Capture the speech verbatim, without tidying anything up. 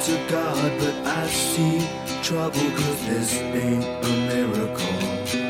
to God, but I see trouble, cause this ain't a miracle.